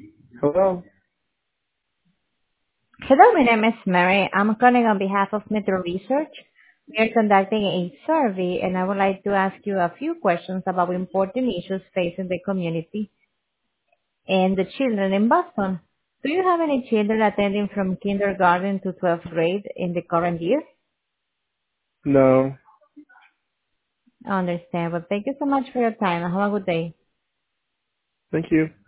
Hello. Hello, my name is Mary. I'm calling on behalf of Metro Research. We are conducting a survey, and I would like to ask you a few questions about important issues facing the community and the children in Boston. Do you have any children attending from kindergarten to 12th grade in the current year? No. I understand, but thank you so much for your time. Have a good day. Thank you.